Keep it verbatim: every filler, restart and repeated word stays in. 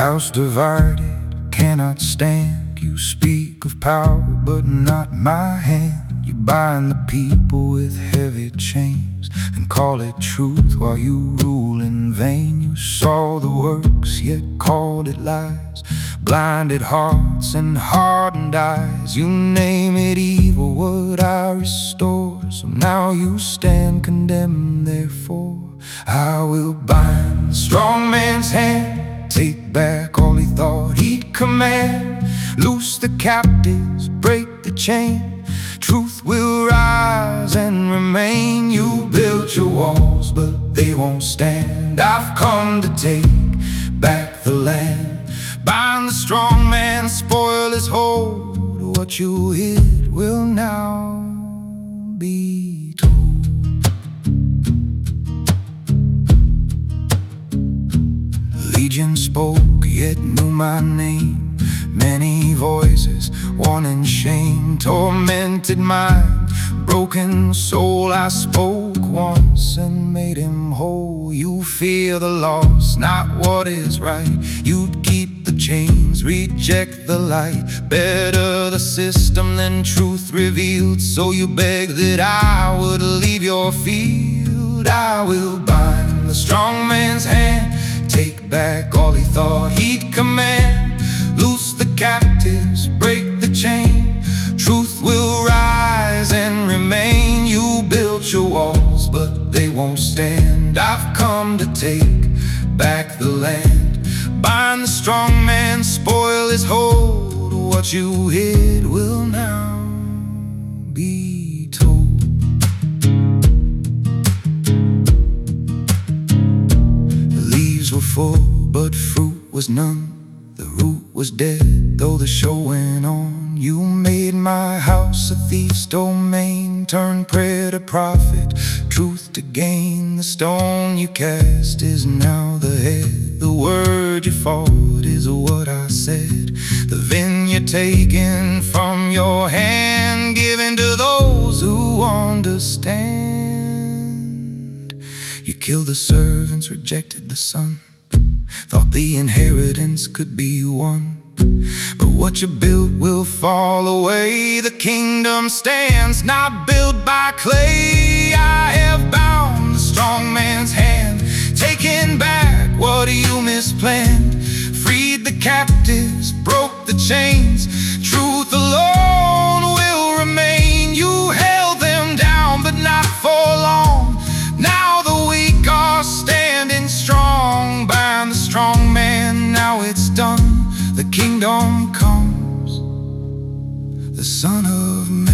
house divided cannot stand. You speak of power, but not my hand. You bind the people with heavy chains and call it truth while you rule in vain. You saw the works, yet called it lies. Blinded hearts and hardened eyes. You name it evil, what I restore. So now you stand condemned, therefore I will bind the strong man's hand, take back all he thought he'd command. Loose the captives, break the chain. Truth will rise and remain. You built your walls, but they won't stand. I've come to take back the land. Bind the strong man, spoil his hold. What you hid will now be told. Legion spoke, yet knew my name. Many voices, one in shame. Tormented mind, broken soul. I spoke once and made him whole. You fear the loss, not what is right. You'd keep the chains, reject the light. Better the system than truth revealed. So you beg that I would leave your field. I will bind the strong man's hand, take back all he thought he'd command. Loose the captives, break the chain. Truth will rise and remain. You built your walls, but they won't stand. I've come to take back the land. Bind the strong man, spoil his hold. What you hid will now be told. The leaves were full, but fruit was none. The root was dead, though the show went on. You made my house a thief's domain, turned prayer to profit, truth to gain. The stone you cast is now the head. The word you fought is what I said. The vineyard taken from your hand, given to those who understand. You killed the servants, rejected the son. Thought the inheritance could be won. But what you built will fall away. The kingdom stands, not built by clay. I have bound the strong man's hand, taken back what you misplanned. Freed the captives, broke the chains. Truth alone will remain. You held them down, but not for long. Now the weak are standing strong. Bind the strong man, now it's done. The kingdom comes, the Son of Man.